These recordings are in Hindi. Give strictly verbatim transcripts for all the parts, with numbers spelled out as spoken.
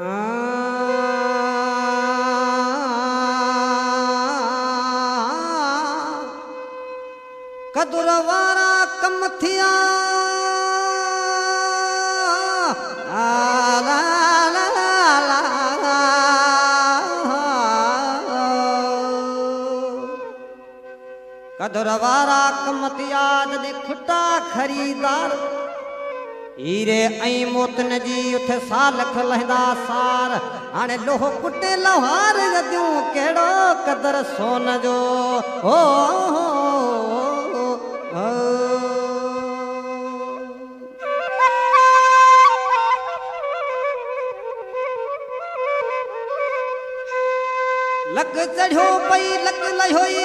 कदुरवारा कम थिया कदुरवारा कम थिया जॾहिं खुटा खरीदार हीरे ऐं मोतन जी उथे सालख लहंदा सार हाणे लोहो कुटे लोहार जदियूं कहिड़ो कदर सोन जो हो लक चढ़ियो पई लक लहोई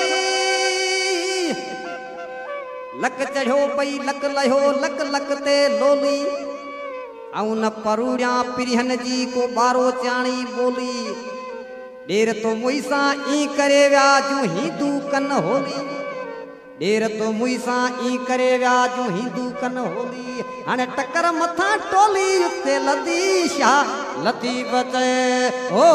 लक चढ़ियो पई लक लहो लक लक ते लोली आऊं न परूड़िया पिरहन जी को बारो चाणी बोली ढेर तो मुईसा ई करे व्या जूं हिंदू कन होली ढेर तो मुईसा ई करे व्या जूं हिंदू कन होली हाणे टकर मथा टोली उते लदी शाह लतीफ चए ओ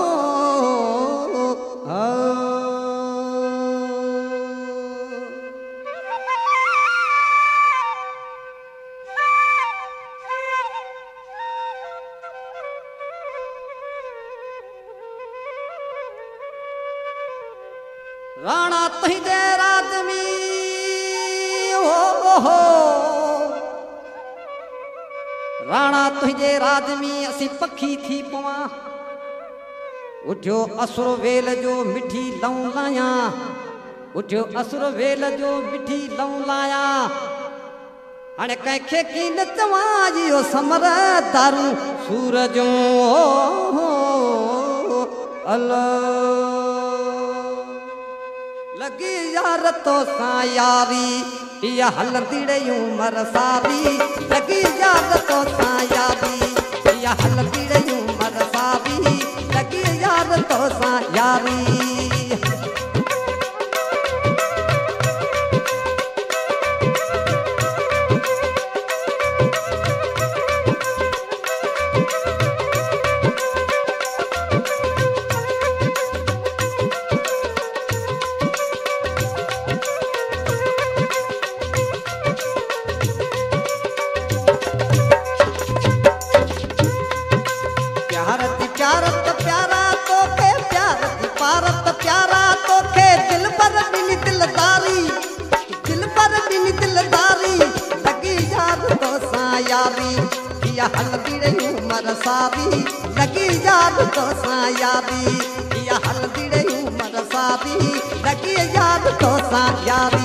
राणा तुझे राज में ओ हो राणा तुझे राज में असी पखी थी पवा उठियो असुर वेल जो मिठी लऊं लाया उठियो असुर वेल जो मिठी लऊं लाया हाणे कंहिंखे की न चवां जियो समर दारू सूरज ओ अल्लाह लगी यार तो सा यारी या हलंदी रहियूं मर सारी लगी यार तो सा यारी या हलंदी रहियूं मर सारी लगी यार तो सा यारी प्यारत प्यारा तो के प्यारत पारत प्यारा तो के दिल पर बिन दिलदारी दिल पर बिन दिलदारी लगी यार तो सा यारी या हल्दी रहियूं मर सारी लगी यार तो सा यारी या हल्दी रहियूं मर सारी लगी यार तो सा यारी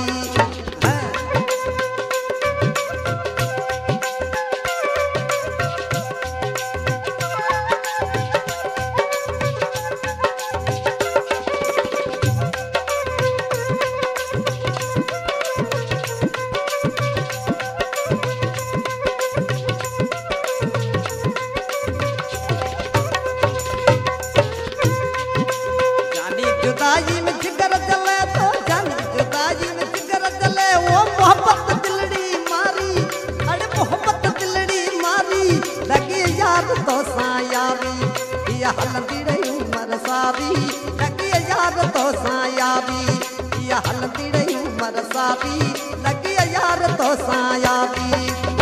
जुदाई में जिगर जले तो जान जुदाई में जिगर जले वो मोहब्बत दिलड़ी मारी अरे मोहब्बत दिलड़ी मारी लगी यार तो सा यारी या हलंदी रहियूं मर सारी लगी यार तो सा यारी या हलंदी रहियूं मर सारी लगी यार तो सा यारी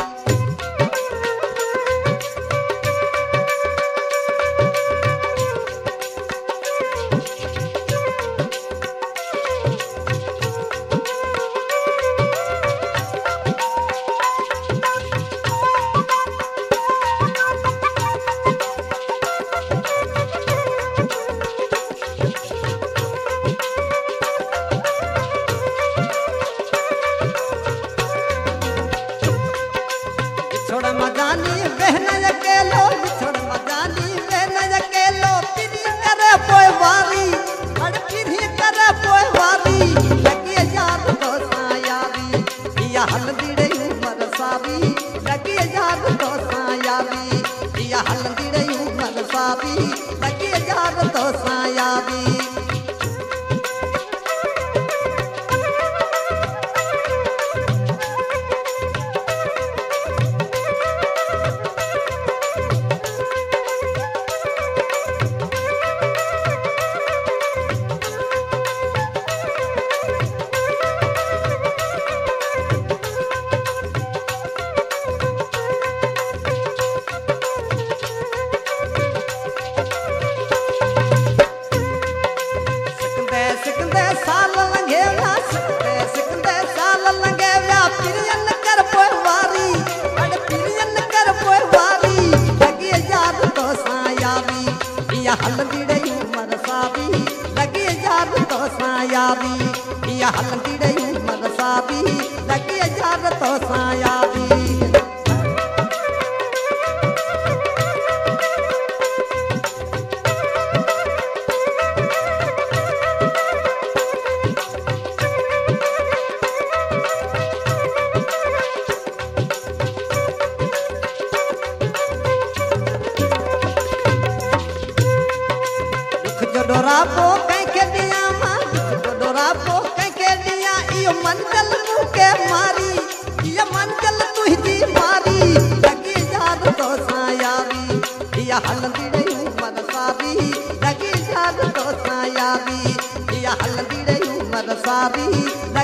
छोड़ मजानी बहन अकेलो छोड़ मजानी बहन अकेलो पिरी करे पोए वारी अड़ पिरी करे पोए वारी लगी यार तो सा यारी या हल्दी रहियूं मर सारी लगी यार तो सा यारी या हल्दी रहियूं मर सारी लगी यार तो सा यारी डोडोरा पो कंहिंखे ॾियां मां डोडोरा पो कंहिंखे ॾियां इहो मंज़िल मूंखे मारी इहा मंज़िल तुंहिंजी मारी लॻी याद तोसां यारी इहा हलंदी रही उमर सारी लॻी याद तोसां यारी इहा हलंदी रही उमर सारी